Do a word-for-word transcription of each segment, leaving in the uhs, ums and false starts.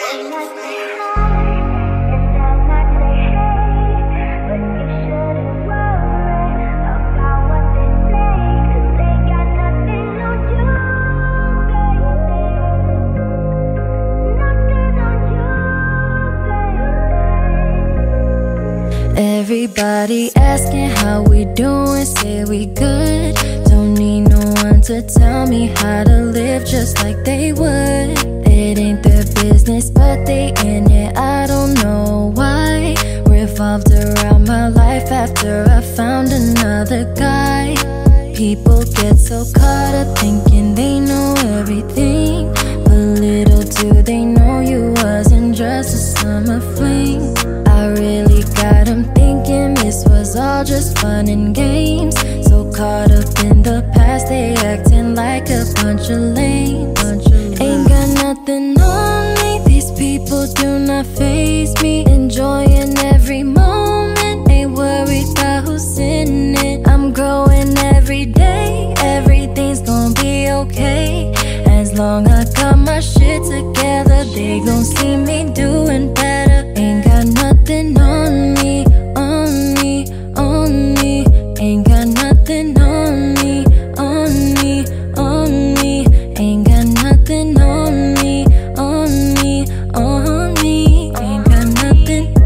Everybody asking how we doing, say we good. Don't need no one to tell me how to live just like they would. It ain't their business, but they in it, I don't know why. Revolved around my life after I found another guy. People get so caught up thinking they know everything, but little do they know you wasn't just a summer fling. I really got them thinking this was all just fun and games. So caught up in the past, they acting like a bunch of lames. Ain't got nothing on me, these people do not faze me. Enjoying every moment, ain't worried about who's in it. I'm growing every day, everything's gonna be okay. As long as I got my shit together, they gon' see me doing better. Ain't got nothing on me, on me, on me. Ain't got nothing on me, on me, on me. Ain't got nothing on me, on me, on me. Ain't got nothing.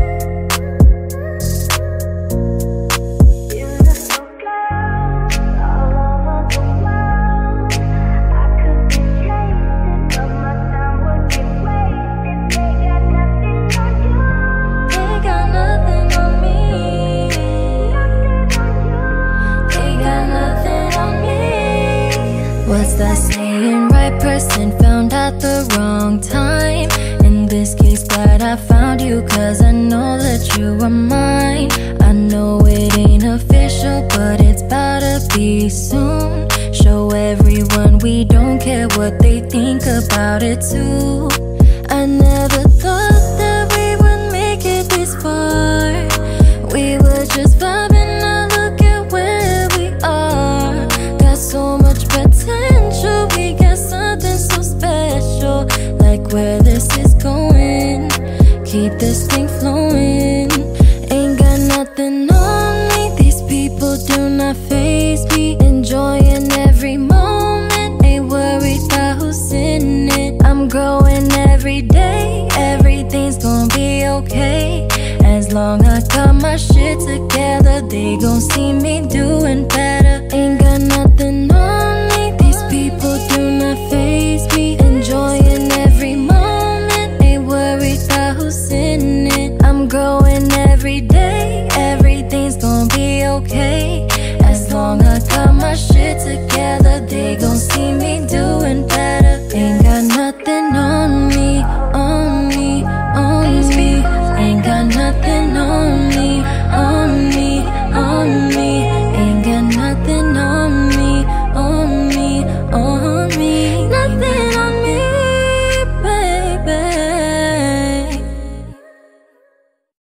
Beautiful girls all over the world. I could be chasing, but my time would get wasted. They got nothing on you. They got nothing on me. They got nothing on me. What's that saying? Right person found at the wrong time. In this case, glad I found you, cause I know that you are mine. I know it ain't official, but it's bout to be soon. Show everyone we don't care what they think about it too. I never thought that we would make it this far. We were just vibing, now look at where we are. Got so much potential, we got something so special. Like where this is going, keep this thing flowing. Ain't got nothing on me, these people do not faze me. Enjoying every moment, ain't worried about who's in it. I'm growing every day, everything's gonna be okay. As long as I got my shit together, they gon' see me doing better. Ain't got nothing on me, these people do not faze me. Enjoying every moment, ain't worried about who's in it. I'm growing every day, everything's gonna be okay. As long as I got my shit together, they gon' see me doing better. Ain't got nothing on me.